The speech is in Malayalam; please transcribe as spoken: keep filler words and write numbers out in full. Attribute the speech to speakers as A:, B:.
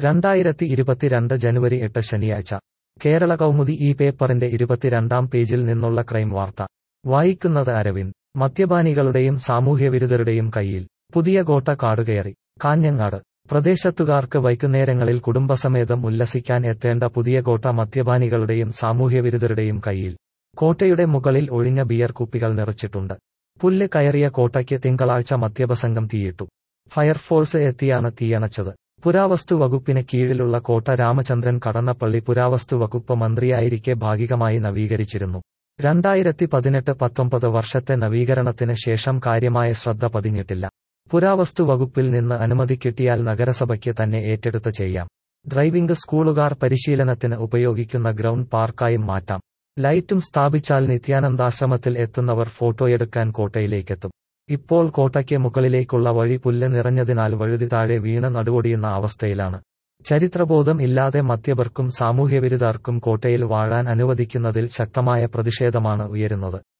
A: രണ്ടായിരത്തി ഇരുപത്തിരണ്ട് ജനുവരി എട്ട് ശനിയാഴ്ച കേരള കൗമുദി ഈ പേപ്പറിന്റെ ഇരുപത്തിരണ്ടാം പേജിൽ നിന്നുള്ള ക്രൈം വാർത്ത വായിക്കുന്നത് അരവിന്ദ്. മദ്യപാനികളുടെയും സാമൂഹ്യവിരുദ്ധരുടെയും കയ്യിൽ പുതിയ കോട്ട കാടുകയറി. കാഞ്ഞങ്ങാട് പ്രദേശത്തുകാർക്ക് വൈകുന്നേരങ്ങളിൽ കുടുംബസമേതം ഉല്ലസിക്കാൻ എത്തേണ്ട പുതിയ കോട്ട മദ്യപാനികളുടെയും സാമൂഹ്യവിരുദ്ധരുടെയും കയ്യിൽ. കോട്ടയുടെ മുകളിൽ ഒഴിഞ്ഞ ബിയർ കുപ്പികൾ നിറച്ചിട്ടുണ്ട്. പുല്ല് കയറിയ കോട്ടയ്ക്ക് തിങ്കളാഴ്ച മദ്യപസംഘം തീയിട്ടു. ഫയർഫോഴ്സ് എത്തിയാണ് തീയണച്ചത്. പുരാവസ്തു വകുപ്പിന് കീഴിലുള്ള കോട്ട രാമചന്ദ്രൻ കടന്നപ്പള്ളി പുരാവസ്തു വകുപ്പ് മന്ത്രിയായിരിക്കെ ഭാഗികമായി നവീകരിച്ചിരുന്നു. രണ്ടായിരത്തി പതിനെട്ട് പത്തൊമ്പത് വർഷത്തെ നവീകരണത്തിന് ശേഷം കാര്യമായ ശ്രദ്ധ പതിഞ്ഞിട്ടില്ല. പുരാവസ്തു വകുപ്പിൽ നിന്ന് അനുമതി കിട്ടിയാൽ നഗരസഭയ്ക്ക് തന്നെ ഏറ്റെടുത്ത് ചെയ്യാം. ഡ്രൈവിംഗ് സ്കൂളുകാർ പരിശീലനത്തിന് ഉപയോഗിക്കുന്ന ഗ്രൗണ്ട് പാർക്കായും മാറ്റാം. ലൈറ്റും സ്ഥാപിച്ചാൽ നിത്യാനന്ദാശ്രമത്തിൽ എത്തുന്നവർ ഫോട്ടോയെടുക്കാൻ കോട്ടയിലേക്കെത്തും. ഇപ്പോൾ കോട്ടയ്ക്ക് മുകളിലേക്കുള്ള വഴി പുല്ല് നിറഞ്ഞതിനാൽ വഴുതി താഴെ വീണ് നടുവൊടിയുന്ന അവസ്ഥയിലാണ്. ചരിത്രബോധം ഇല്ലാതെ മദ്യപർക്കും സാമൂഹ്യവിരുദ്ധർക്കും കോട്ടയിൽ വാഴാൻ അനുവദിക്കുന്നതിൽ ശക്തമായ പ്രതിഷേധമാണ് ഉയരുന്നത്.